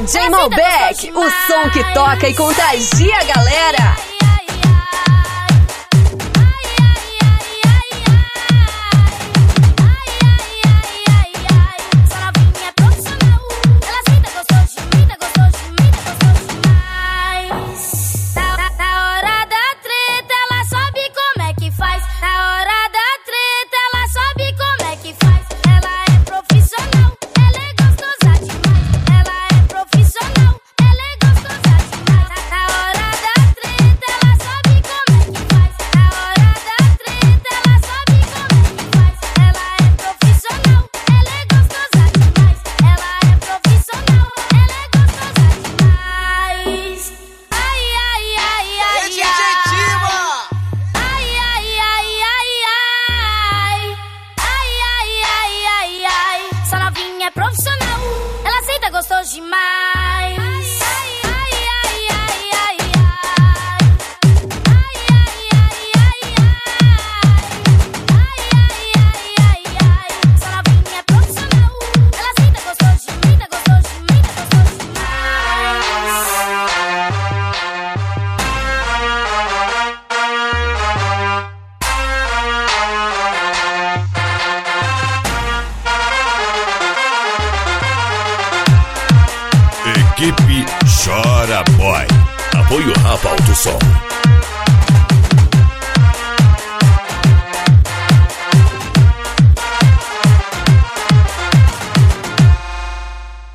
DJ Malbec, o som que toca e contagia a galera. Profissional, ela aceita, gostou demais. Essa novinha é profissional, ela aceita, gostou de mim, gostou de mim, gostou Equipe Chora Boy. Apoio Rapa Alto Som.